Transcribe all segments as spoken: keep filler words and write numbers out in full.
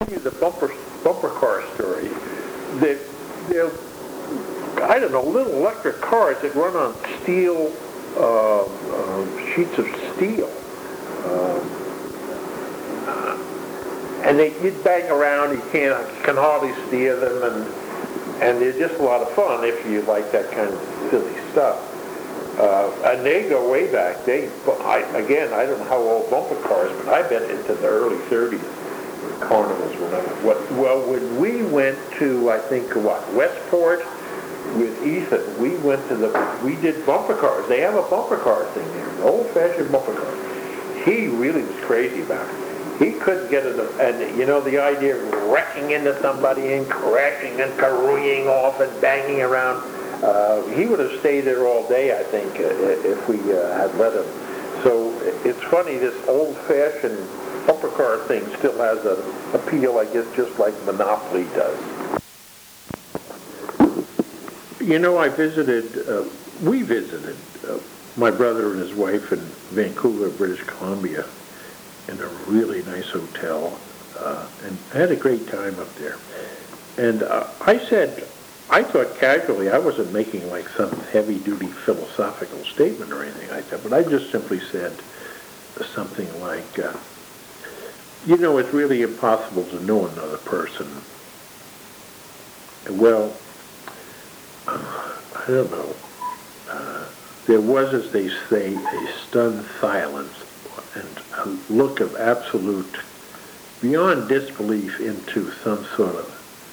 give you the bumper bumper car story. They, they're, I don't know, little electric cars that run on steel, uh, uh, sheets of steel. Uh, and they you'd bang around, you can't, you can hardly steer them, and and they're just a lot of fun if you like that kind of silly stuff. Uh, and they go way back. They, I, again, I don't know how old bumper cars, but I bet into the early thirties. Carnivals were not. What? Well, when we went to, I think, what, Westport with Ethan, we went to the, we did bumper cars. They have a bumper car thing there, an old-fashioned bumper car. He really was crazy about it. He couldn't get it, and you know the idea of wrecking into somebody and crashing and careening off and banging around. Uh, he would have stayed there all day, I think, uh, if we uh, had let him. So it's funny, this old-fashioned bumper car thing still has an appeal, I guess, just like Monopoly does. You know, I visited, uh, we visited uh, my brother and his wife in Vancouver, British Columbia, in a really nice hotel, uh, and I had a great time up there. And uh, I said, I thought casually, I wasn't making like some heavy-duty philosophical statement or anything like that, but I just simply said something like, uh, you know, it's really impossible to know another person. Well, uh, I don't know. Uh, there was, as they say, a stunned silence and a look of absolute, beyond disbelief, into some sort of,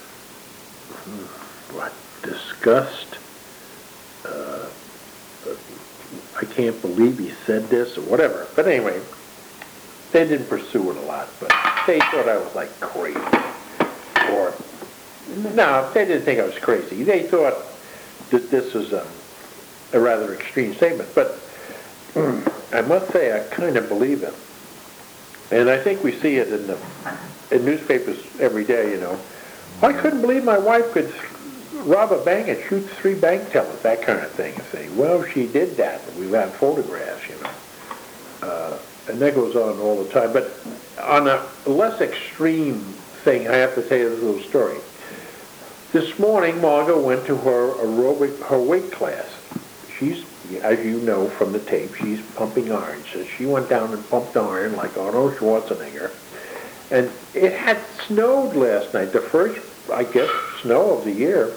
what, disgust. Uh, I can't believe he said this, or whatever. But anyway, they didn't pursue it a lot, but they thought I was like crazy. Or, no, they didn't think I was crazy. They thought that this was a, a rather extreme statement. But I must say, I kind of believe it. And I think we see it in the in newspapers every day, you know. I couldn't believe my wife could rob a bank and shoot three bank tellers, that kind of thing. And say, well, she did that. We've had photographs, you know. Uh, and that goes on all the time. But on a less extreme thing, I have to tell you this little story. This morning, Margot went to her aerobic, her weight class. She's, as you know from the tape, she's pumping iron. So she went down and pumped iron like Arnold Schwarzenegger. And it had snowed last night, the first, I guess, snow of the year.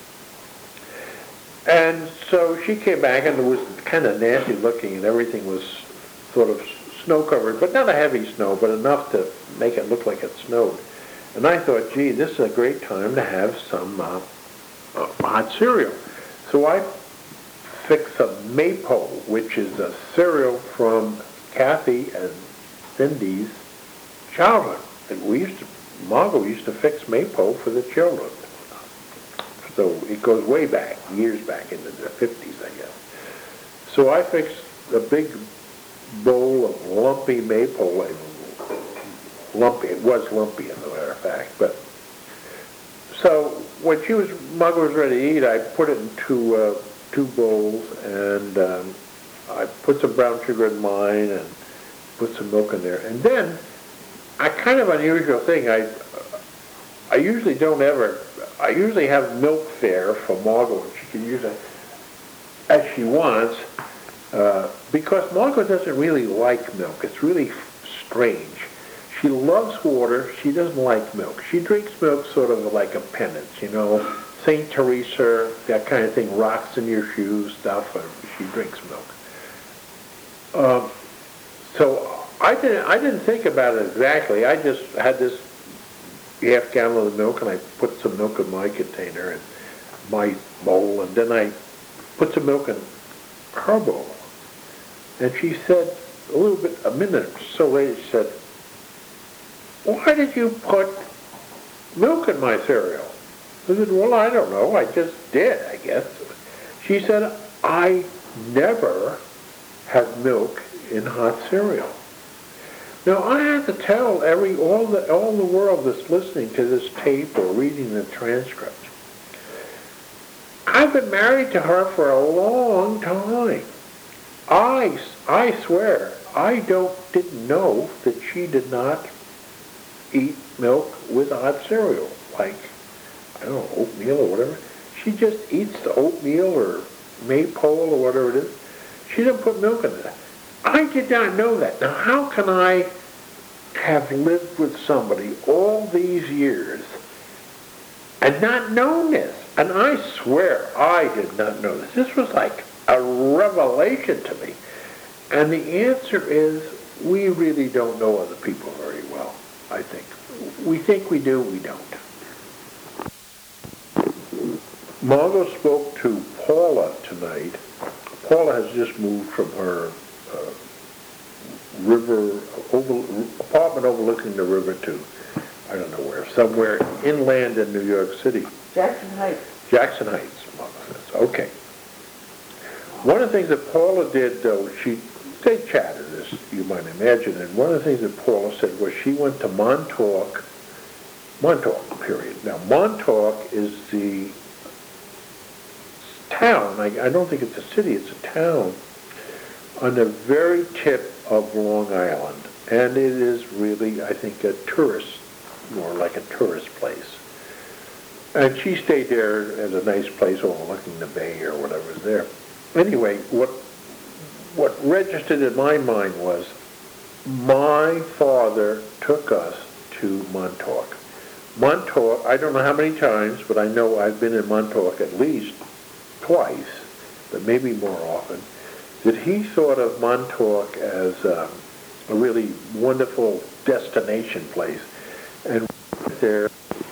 And so she came back, and it was kind of nasty looking, and everything was sort of snow-covered, but not a heavy snow, but enough to make it look like it snowed. And I thought, gee, this is a great time to have some uh, uh, hot cereal. So I fixed some Maypole, which is a cereal from Kathy and Cindy's childhood. And we used to, Margot used to fix Maypole for the children. So it goes way back, years back into the fifties, I guess. So I fixed a big bowl of lumpy Maypole. Lumpy, it was lumpy as a matter of fact. But so when she was, Margot was ready to eat, I put it into uh, two bowls, and um, I put some brown sugar in mine and put some milk in there. And then a kind of unusual thing, I I usually don't ever, I usually have milk there for Margot, and she can use it as she wants, uh, because Margot doesn't really like milk. It's really strange. She loves water. She doesn't like milk. She drinks milk sort of like a penance, you know, Saint Teresa, that kind of thing, rocks in your shoes stuff, and she drinks milk. Um, so I didn't, I didn't think about it exactly. I just had this half gallon of milk, and I put some milk in my container and my bowl, and then I put some milk in her bowl. And she said, a little bit, a minute or so later, she said, why did you put milk in my cereal? I said, well, I don't know. I just did, I guess. She said, I never have milk in hot cereal. Now, I have to tell every all the all the world that's listening to this tape or reading the transcript, I've been married to her for a long time. I, I swear, I don't didn't know that she did not eat milk with hot cereal, like, I don't know, oatmeal or whatever. She just eats the oatmeal or maypole or whatever it is. She doesn't put milk in it. I did not know that. Now, how can I have lived with somebody all these years and not known this? And I swear I did not know this. This was like a revelation to me. And the answer is, we really don't know other people very well, I think. We think we do, we don't. Margot spoke to Paula tonight. Paula has just moved from her uh, river, over, apartment overlooking the river to, I don't know where, somewhere inland in New York City. Jackson Heights. Jackson Heights, Mama says. Okay. One of the things that Paula did, though, she, they chatted, as you might imagine, and one of the things that Paula said was she went to Montauk, Montauk, period. Now, Montauk is the town, I, I don't think it's a city, it's a town, on the very tip of Long Island. And it is really, I think, a tourist, more like a tourist place. And she stayed there at a nice place overlooking the bay or whatever was there. Anyway, what what registered in my mind was my father took us to Montauk. Montauk, I don't know how many times, but I know I've been in Montauk at least twice, but maybe more often, that he thought of Montauk as um, a really wonderful destination place. And there,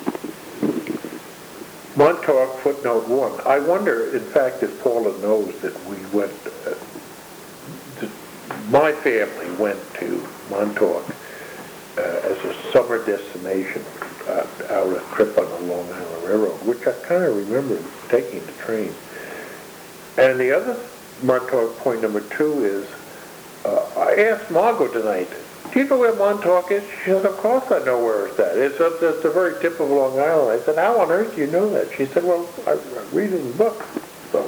Montauk, footnote one. I wonder, in fact, if Paula knows that we went, uh, to, my family went to Montauk uh, as a summer destination uh, out a trip on the Long Island Railroad, which I kind of remember taking the train. And the other Montauk point number two is, uh, I asked Margot tonight, do you know where Montauk is? She said, of course I know where it's at. It's at the, the very tip of Long Island. I said, how on earth do you know that? She said, well, I, I read it in the book. So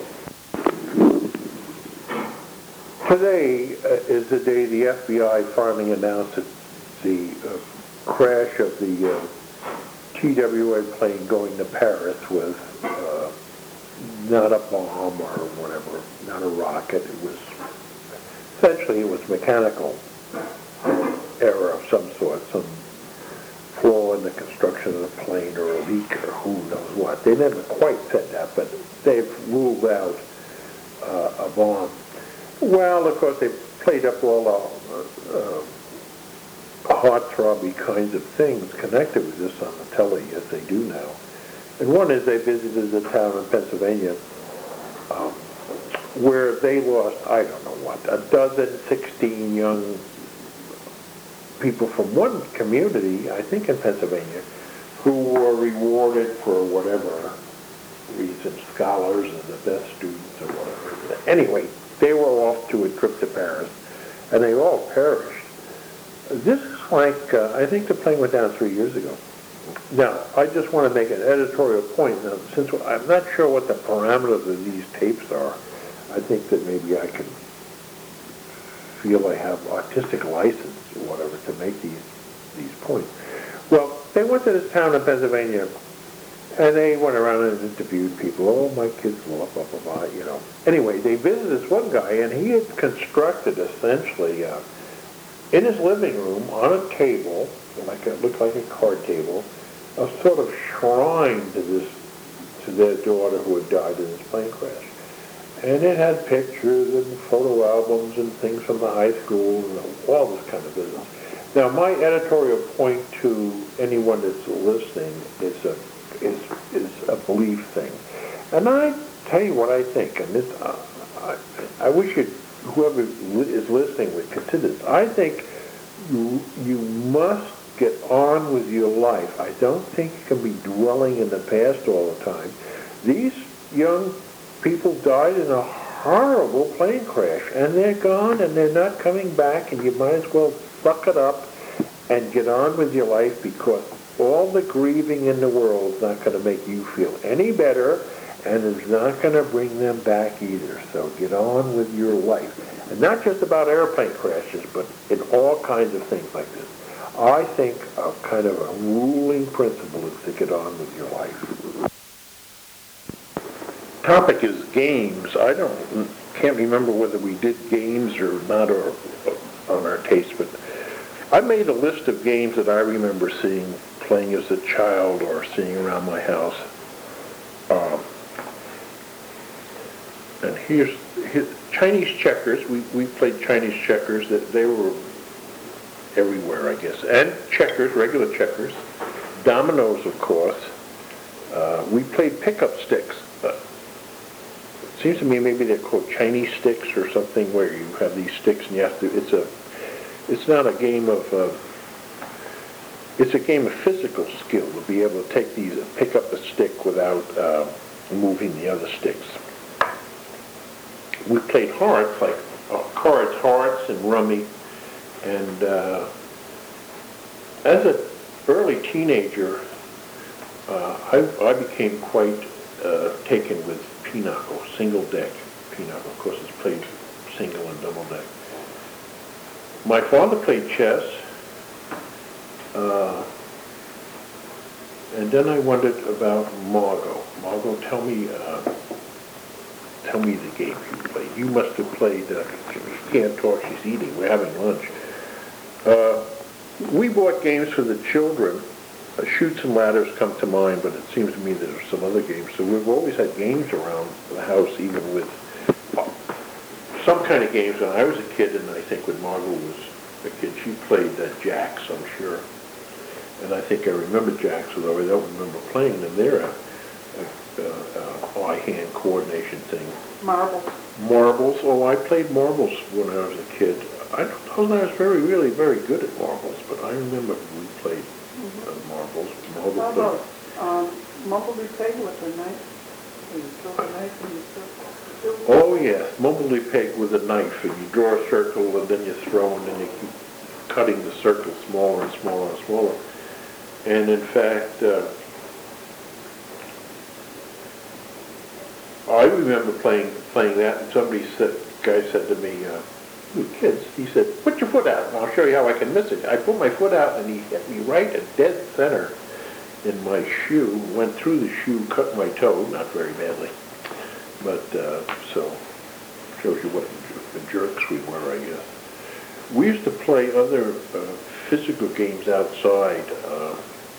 today uh, is the day the F B I finally announced that the uh, crash of the uh, T W A plane going to Paris was uh, not a bomb or whatever, not a rocket. It was, essentially it was mechanical error of some sort, some flaw in the construction of the plane or a leak or who knows what. They never quite said that, but they've ruled out uh, a bomb. Well, of course, they played up all the uh, uh, heart-throbby kinds of things connected with this on the telly, as they do now. And one is they visited a town in Pennsylvania um, where they lost, I don't know what, a dozen, sixteen young people from one community, I think in Pennsylvania, who were rewarded for whatever reason, scholars and the best students or whatever. Anyway, they were off to a trip to Paris, and they all perished. This is like, uh, I think the plane went down three years ago. Now, I just want to make an editorial point. Now, since I'm not sure what the parameters of these tapes are, I think that maybe I can feel I have artistic license or whatever to make these these points. Well, they went to this town in Pennsylvania, and they went around and interviewed people. Oh, my kids, blah, blah, blah, blah, you know. Anyway, they visited this one guy, and he had constructed essentially uh, in his living room on a table, like it looked like a card table, a sort of shrine to this to their daughter who had died in this plane crash. And it had pictures and photo albums and things from the high school and all this kind of business. Now, my editorial point to anyone that's listening is a is is a belief thing, and I tell you what I think. And this, uh, I, I wish it, whoever is listening would consider this. I think you you must get on with your life. I don't think you can be dwelling in the past all the time. These young people died in a horrible plane crash, and they're gone, and they're not coming back, and you might as well suck it up and get on with your life, because all the grieving in the world is not going to make you feel any better, and it's not going to bring them back either. So get on with your life. And not just about airplane crashes, but in all kinds of things like this. I think a kind of a ruling principle is to get on with your life. Topic is games. I don't, can't remember whether we did games or not, or on our taste, but I made a list of games that I remember seeing, playing as a child or seeing around my house. Um, and here's, here's Chinese checkers. We, we played Chinese checkers. That they were everywhere, I guess. And checkers, regular checkers. Dominoes, of course. Uh, we played pickup sticks. Uh, it seems to me maybe they're called Chinese sticks or something, where you have these sticks and you have to, it's a, it's not a game of, uh, it's a game of physical skill to be able to take these, pick up a stick without uh, moving the other sticks. We played hearts, like uh, cards, hearts, and rummy. And uh, as an early teenager, uh, I, I became quite uh, taken with pinochle, single deck pinochle. Of course, it's played single and double deck. My father played chess, uh, and then I wondered about Margot. Margot, tell me, uh, tell me the game you played. You must have played. Uh, she can't talk. She's eating. We're having lunch. Uh, we bought games for the children. Uh, Chutes and Ladders come to mind, but it seems to me there are some other games. So we've always had games around the house, even with uh, some kind of games. When I was a kid, and I think when Margot was a kid, she played uh, jacks, I'm sure. And I think I remember jacks, although I don't remember playing them. They're a, a, a, a eye-hand coordination thing. Marbles. Marbles. Oh, I played marbles when I was a kid. I don't know that I was very, really very good at marbles, but I remember we played uh, marbles. Marble How about um, mumble-de-peg with a knife? You throw the knife and you circle. Oh, yeah, mumble-de-peg with a knife, and you draw a circle, and then you throw, and then you keep cutting the circle smaller and smaller and smaller. And in fact, uh, I remember playing playing that, and somebody said, guy said to me, uh, "You kids," he said, "put your foot out, and I'll show you how I can miss it." I put my foot out, and he hit me right at dead center in my shoe. Went through the shoe, cut my toe, not very badly, but uh, so shows you what the jerks we were, I guess. We used to play other uh, physical games outside. Uh,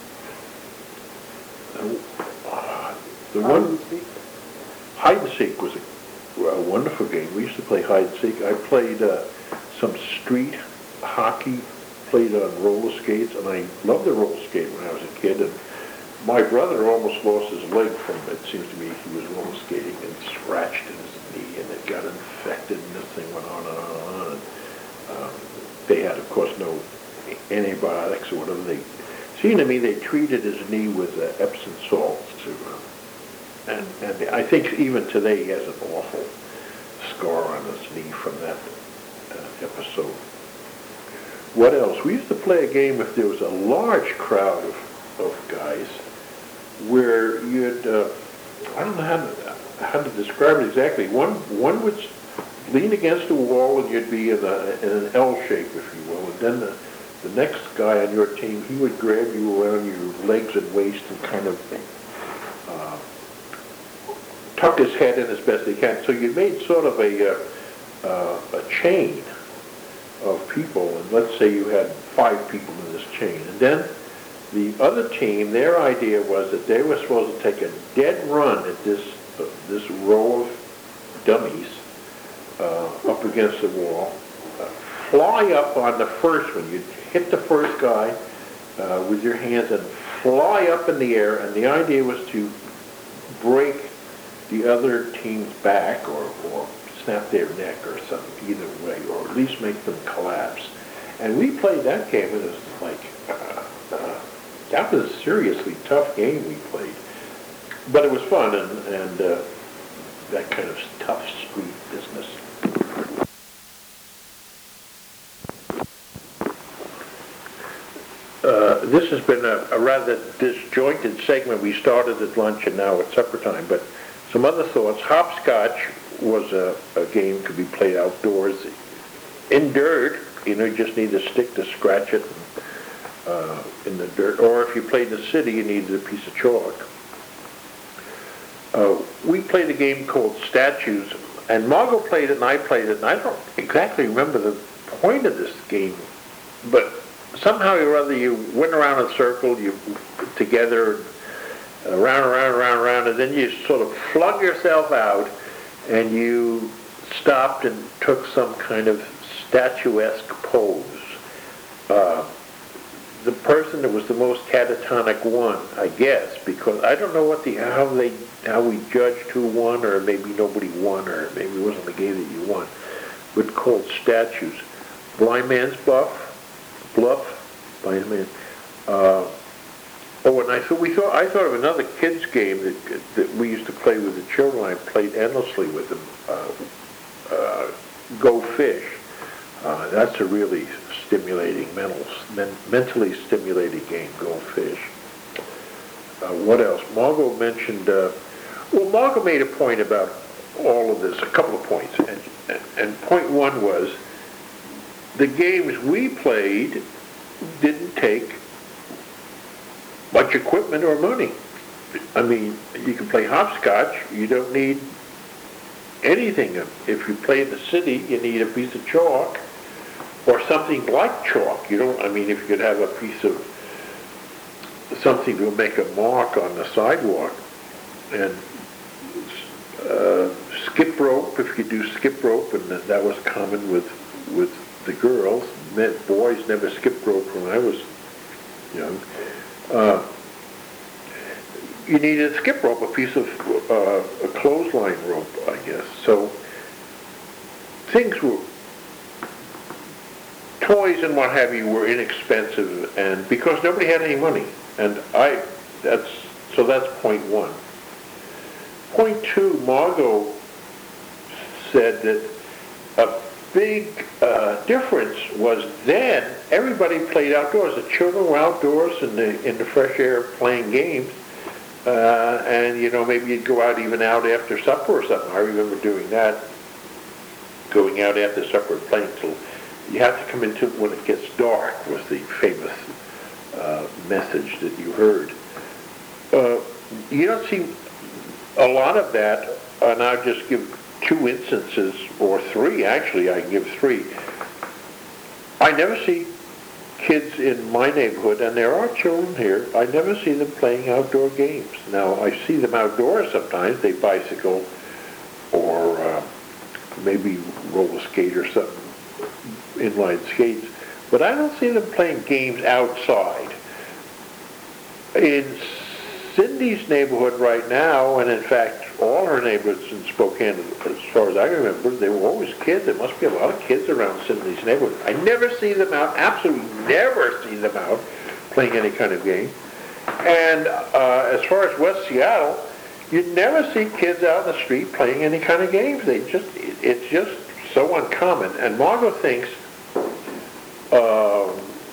uh, the one. Hide and seek was a, a wonderful game. We used to play hide and seek. I played uh, some street hockey, played on roller skates, and I loved the roller skate when I was a kid. And my brother almost lost his leg from it. It seems to me he was roller skating and scratched his knee, and it got infected, and this thing went on and on and on. And, um, they had, of course, no antibiotics or whatever. They seemed to me they treated his knee with uh, Epsom salts to. Uh, And, and I think even today he has an awful scar on his knee from that uh, episode. What else? We used to play a game if there was a large crowd of, of guys where you'd, uh, I don't know how to, how to describe it exactly. One, one would lean against a wall and you'd be in, a, in an L shape, if you will. And then the, the next guy on your team, he would grab you around your legs and waist and kind of uh, tuck his head in as best he can. So you made sort of a, uh, uh, a chain of people, and let's say you had five people in this chain. And then the other team, their idea was that they were supposed to take a dead run at this, uh, this row of dummies uh, up against the wall, uh, fly up on the first one. You'd hit the first guy uh, with your hands and fly up in the air, and the idea was to break the other team's back or, or snap their neck or something, either way, or at least make them collapse. And we played that game, and it was like, uh, uh, that was a seriously tough game we played. But it was fun, and, and uh, that kind of tough street business. Uh, this has been a, a rather disjointed segment. We started at lunch and now it's supper time, but some other thoughts. Hopscotch was a, a game could be played outdoors in dirt. You know, you just need a stick to scratch it. uh, in the dirt. Or if you played in the city, you needed a piece of chalk. Uh, we played a game called Statues, and Margot played it and I played it, and I don't exactly remember the point of this game, but somehow or other you went around a circle, you together, uh, round, around, around, around, and then you sort of flung yourself out, and you stopped and took some kind of statuesque pose. Uh, the person that was the most catatonic won, I guess, because I don't know what the how they how we judged who won, or maybe nobody won, or maybe it wasn't the game that you won. But called Statues. Blind Man's Buff, Bluff, Blind Man. Uh, oh, and I thought we thought I thought of another kids game that that we used to play with the children. I played endlessly with them. Uh, uh, Go Fish. Uh, that's a really stimulating, mental, men, mentally stimulating game, Go Fish. Uh, what else? Margot mentioned, uh, well, Margot made a point about all of this, a couple of points. And, and, and point one was, the games we played didn't take much equipment or money. I mean, you can play hopscotch, you don't need anything. If you play in the city, you need a piece of chalk, or something like chalk. You don't, I mean, if you could have a piece of something to make a mark on the sidewalk, and uh, skip rope, if you could do skip rope, and that was common with with the girls. Men, boys never skipped rope when I was young. Uh, you needed a skip rope, a piece of uh, a clothesline rope, I guess. So things were, toys and what have you were inexpensive, and because nobody had any money. And I, that's, so that's point one. Point two, Margot said that a big uh, difference was then everybody played outdoors. The children were outdoors in the, in the fresh air playing games. Uh, and, you know, maybe you'd go out even out after supper or something. I remember doing that, going out after supper and playing till you have to come into it when it gets dark, was the famous uh, message that you heard. Uh, you don't see a lot of that, and I'll just give two instances, or three, actually, I can give three. I never see kids in my neighborhood, and there are children here, I never see them playing outdoor games. Now, I see them outdoors sometimes. They bicycle or uh, maybe roller skate or something, inline skates, but I don't see them playing games outside. In Cindy's neighborhood right now, and in fact, all her neighborhoods in Spokane, as far as I remember, they were always kids. There must be a lot of kids around Cindy's neighborhood. I never see them out, absolutely never see them out playing any kind of game. And uh, as far as West Seattle, you never see kids out in the street playing any kind of games. They just, it, it's just so uncommon. And Margot thinks um,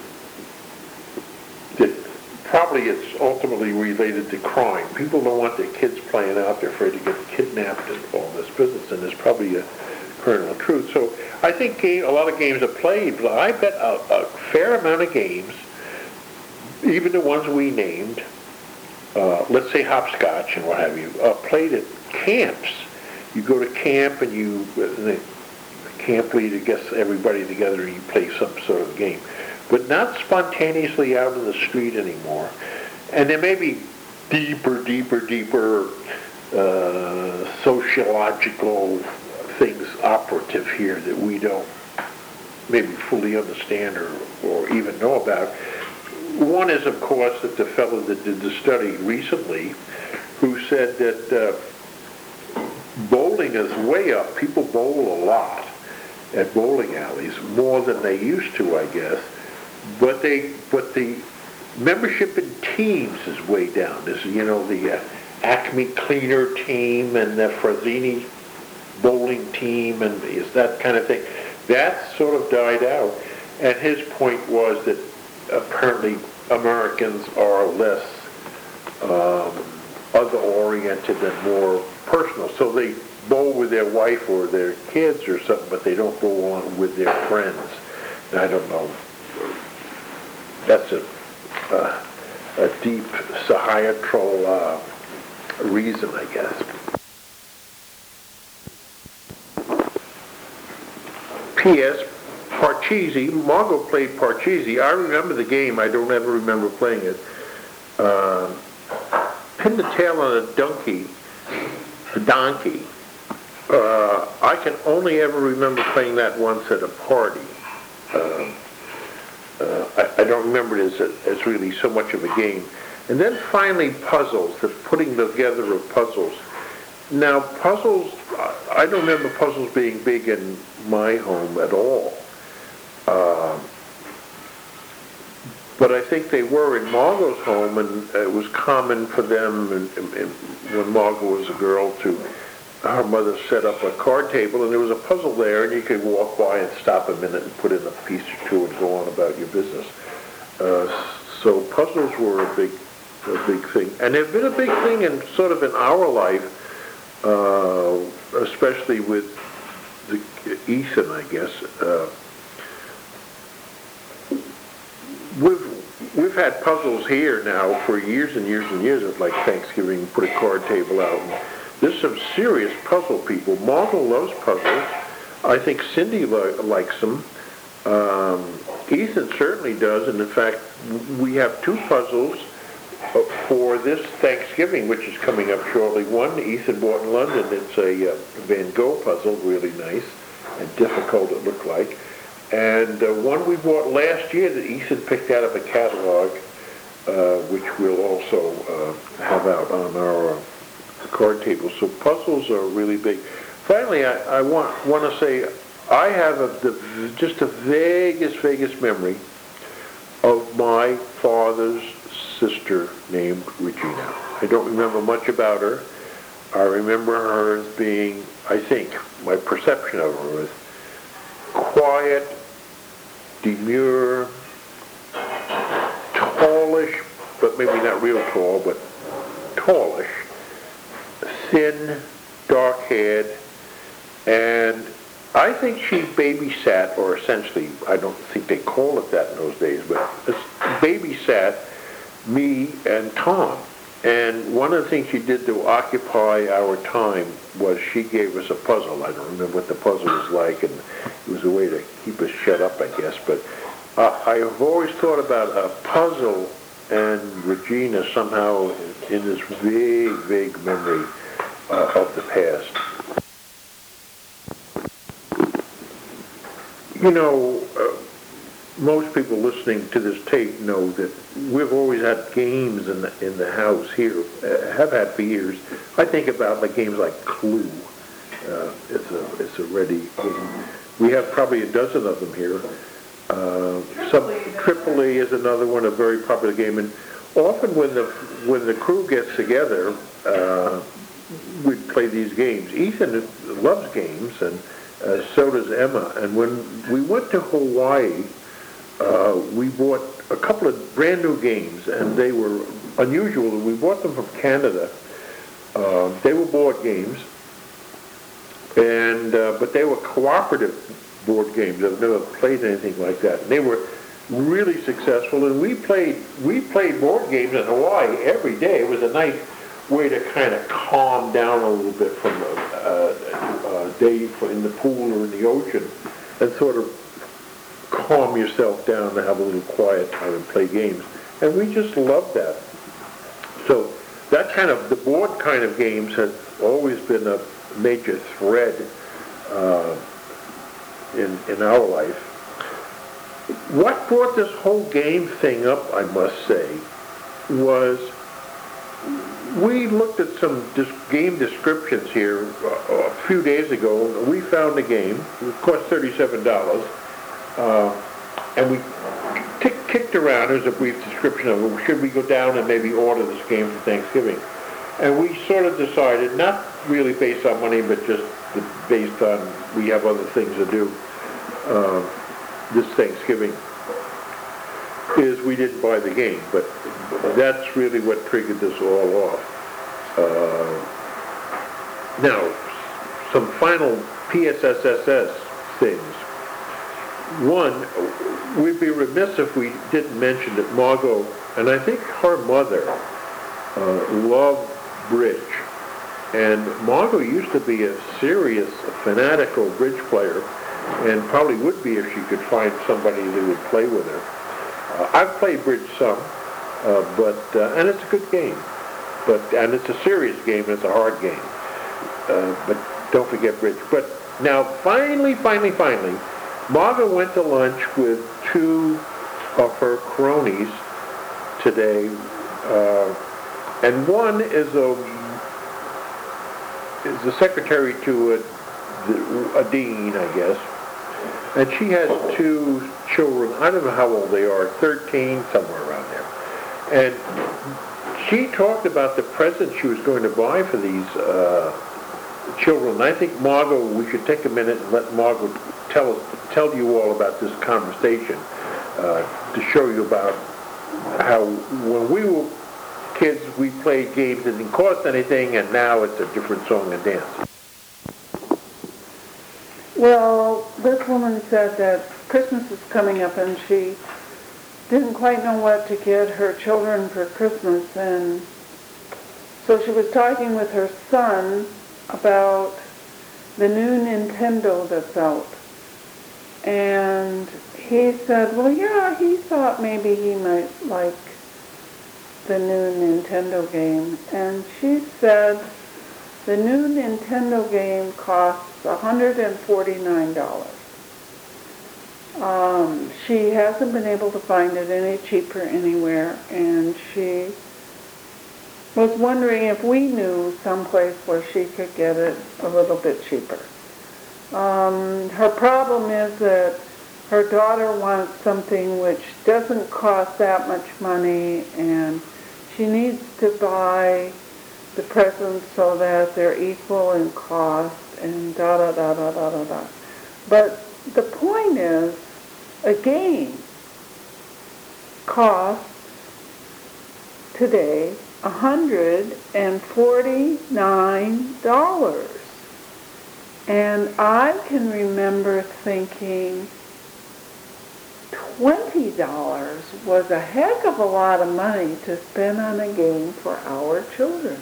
that probably it's ultimately related to crime. People don't want their kids playing out. They're afraid to get kidnapped and all this business, and there's probably a kernel of truth. So I think game, a lot of games are played, but I bet a, a fair amount of games, even the ones we named, uh, let's say hopscotch and what have you, uh, played at camps. You go to camp and you, the camp leader gets everybody together and you play some sort of game. But not spontaneously out in the street anymore. And there may be deeper, deeper, deeper uh, sociological things operative here that we don't maybe fully understand or, or even know about. One is, of course, that the fellow that did the study recently, who said that uh, bowling is way up. People bowl a lot at bowling alleys, more than they used to, I guess. But they, but the membership in teams is way down. There's, you know, the uh, Acme Cleaner team and the Frazzini bowling team, and is that kind of thing. That sort of died out. And his point was that apparently Americans are less um, other-oriented and more personal. So they bowl with their wife or their kids or something, but they don't bowl on with their friends. And I don't know. That's a uh, a deep societal uh, reason, I guess. P S. Parcheesi. Margot played Parcheesi. I remember the game. I don't ever remember playing it. Uh, pin the tail on a donkey. A donkey. Uh, I can only ever remember playing that once at a party. Uh, uh, I, I don't remember it as, a, as really so much of a game. And then finally puzzles, the putting together of puzzles. Now puzzles, I don't remember puzzles being big in my home at all. Uh, but I think they were in Margot's home, and it was common for them, and, and, and when Margot was a girl, to her mother set up a card table, and there was a puzzle there, and you could walk by and stop a minute and put in a piece or two and go on about your business. Uh, so puzzles were a big, a big thing, and they've been a big thing in sort of in our life, uh, especially with the, Ethan, I guess. Uh, We've, we've had puzzles here now for years and years and years of like Thanksgiving, put a card table out. And there's some serious puzzle people. Margot loves puzzles. I think Cindy li likes them. Um, Ethan certainly does, and in fact, we have two puzzles for this Thanksgiving, which is coming up shortly. One Ethan bought in London. It's a uh, Van Gogh puzzle, really nice and difficult it looked like. And uh, one we bought last year that Ethan picked out of a catalog, uh, which we'll also uh, have out on our uh, card table. So puzzles are really big. Finally, I, I want want to say I have a, the, just the vaguest, vaguest memory of my father's sister named Regina. I don't remember much about her. I remember her as being, I think, my perception of her was quiet, demure, tallish, but maybe not real tall, but tallish, thin, dark-haired, and I think she babysat, or essentially, I don't think they call it that in those days, but babysat me and Tom. And one of the things she did to occupy our time was she gave us a puzzle. I don't remember what the puzzle was like, and it was a way to keep us shut up, I guess. But uh, I've always thought about a puzzle and Regina somehow in this vague, vague memory uh, of the past. You know, uh, most people listening to this tape know that we've always had games in the, in the house here, uh, have had for years. I think about like games like Clue. Uh, it's a it's a ready game. We have probably a dozen of them here. Uh, some, Tripoli is another one, a very popular game. And often when the when the crew gets together, uh, we play these games. Ethan loves games, and uh, so does Emma. And when we went to Hawaii, Uh, we bought a couple of brand new games, and they were unusual. We bought them from Canada. Uh, they were board games, and uh, but they were cooperative board games. I've never played anything like that. And they were really successful, and we played we played board games in Hawaii every day. It was a nice way to kind of calm down a little bit from a, a, a day in the pool or in the ocean, and sort of calm yourself down to have a little quiet time and play games. And we just loved that. So that kind of, the board kind of games has always been a major thread uh, in, in our life. What brought this whole game thing up, I must say, was we looked at some dis game descriptions here a, a few days ago. We found a game. It cost thirty-seven dollars. Uh, and we kicked around, there's a brief description of it, should we go down and maybe order this game for Thanksgiving? And we sort of decided, not really based on money, but just based on we have other things to do uh, this Thanksgiving, is we didn't buy the game, but that's really what triggered this all off. Uh, now, some final P S S S S things. One, we'd be remiss if we didn't mention that Margot and I think her mother uh, loved bridge. And Margot used to be a serious, fanatical bridge player, and probably would be if she could find somebody that would play with her. Uh, I've played bridge some, uh, but uh, and it's a good game, but and it's a serious game. It's a hard game, uh, but don't forget bridge. But now, finally, finally, finally, Margot went to lunch with two of her cronies today, uh, and one is a is the secretary to a, a dean, I guess, and she has two children. I don't know how old they are, thirteen, somewhere around there. And she talked about the present she was going to buy for these uh, children. I think Margot, we should take a minute and let Margot tell us, tell you all about this conversation uh, to show you about how when we were kids, we played games that didn't cost anything, and now it's a different song and dance. Well, this woman said that Christmas is coming up and she didn't quite know what to get her children for Christmas, and so she was talking with her son about the new Nintendo that's out. And he said, well, yeah, he thought maybe he might like the new Nintendo game. And she said the new Nintendo game costs one hundred forty-nine dollars. Um, she hasn't been able to find it any cheaper anywhere, and she was wondering if we knew someplace where she could get it a little bit cheaper. Um, her problem is that her daughter wants something which doesn't cost that much money, and she needs to buy the presents so that they're equal in cost, and da da da da da da da. But the point is, a game costs today one hundred forty-nine dollars. And I can remember thinking twenty dollars was a heck of a lot of money to spend on a game for our children.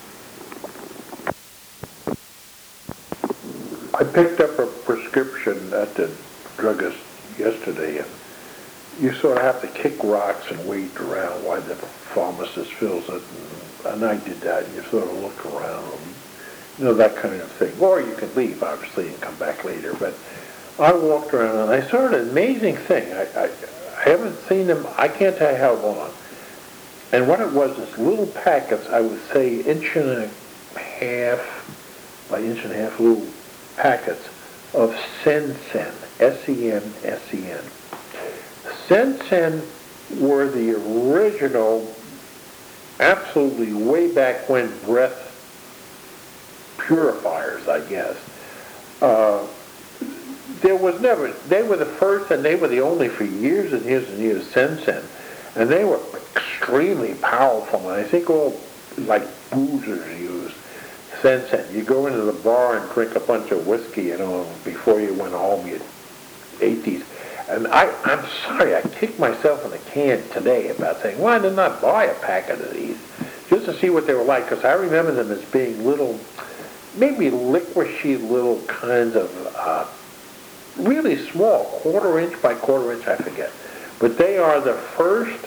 I picked up a prescription at the druggist yesterday, and you sort of have to kick rocks and wait around while the pharmacist fills it, and, and I did that, and you sort of look around, you know, that kind of thing. Or you can leave, obviously, and come back later, but I walked around, and I saw an amazing thing. I, I, I haven't seen them, I can't tell you how long. And what it was is little packets, I would say inch and a half by inch and a half, little packets of Sen-Sen, S E N S E N. Sen-Sen were the original, absolutely way back when, breath purifiers, I guess. Uh, there was never, they were the first and they were the only for years and years and years, Sen-Sen. And they were extremely powerful, and I think all, like, boozers used Sen-Sen. You go into the bar and drink a bunch of whiskey, you know, before you went home, you ate these. And I, I'm sorry, I kicked myself in the can today about saying, why didn't I buy a packet of these? Just to see what they were like, because I remember them as being little, maybe liquishy little kinds of, uh, really small, quarter inch by quarter inch, I forget. But they are the first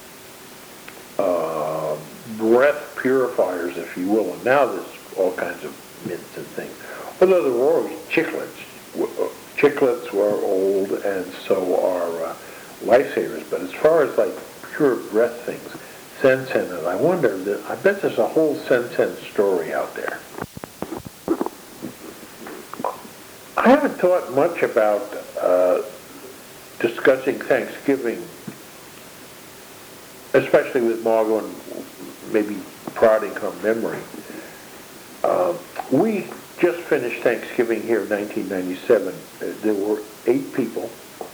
uh, breath purifiers, if you will, and now there's all kinds of mints and things. Although there were always chiclets. Chiclets were old, and so are uh, lifesavers. But as far as like pure breath things, Sen-Sen, and I wonder, that, I bet there's a whole Sen-Sen story out there. I haven't thought much about uh, discussing Thanksgiving, especially with Margot and maybe prodding her memory. Uh, we just finished Thanksgiving here in nineteen ninety-seven. Uh, there were eight people,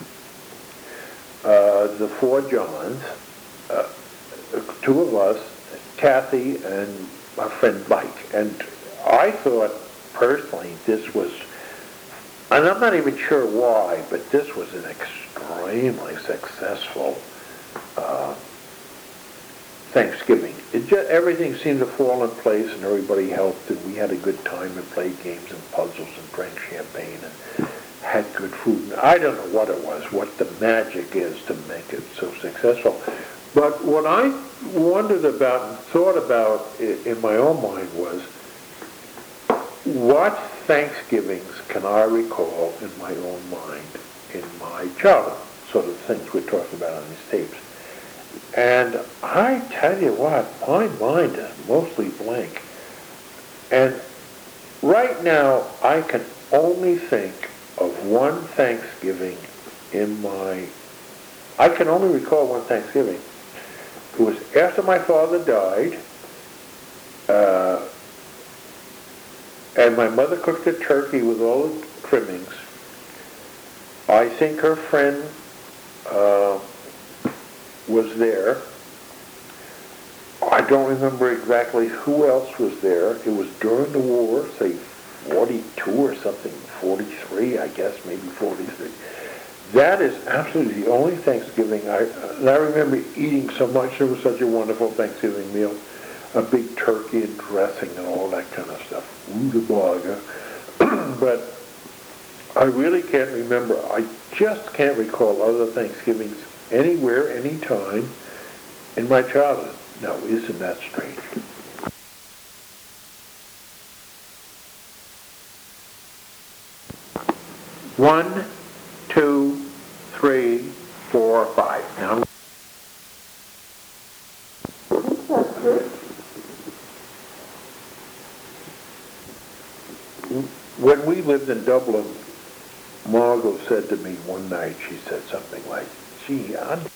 uh, the four Johns, uh, two of us, Kathy, and our friend Mike. And I thought, personally, this was, and I'm not even sure why, but this was an extremely successful uh, Thanksgiving. It just, everything seemed to fall in place, and everybody helped, and we had a good time and played games and puzzles and drank champagne and had good food. And I don't know what it was, what the magic is to make it so successful. But what I wondered about and thought about in my own mind was, what Thanksgivings can I recall in my own mind in my childhood? Sort of things we're talking about on these tapes. And I tell you what, my mind is mostly blank. And right now, I can only think of one Thanksgiving in my, I can only recall one Thanksgiving. It was after my father died, uh, and my mother cooked a turkey with all the trimmings. I think her friend uh, was there. I don't remember exactly who else was there. It was during the war, say forty-two or something, forty-three, I guess, maybe forty-three. That is absolutely the only Thanksgiving I, and I remember eating so much. It was such a wonderful Thanksgiving meal. A big turkey and dressing and all that kind of stuff. Rutabaga. But I really can't remember. I just can't recall other Thanksgivings anywhere, anytime in my childhood. Now, isn't that strange? One, two, three, four, five. Now, when we lived in Dublin, Margot said to me one night, she said something like, gee, I'm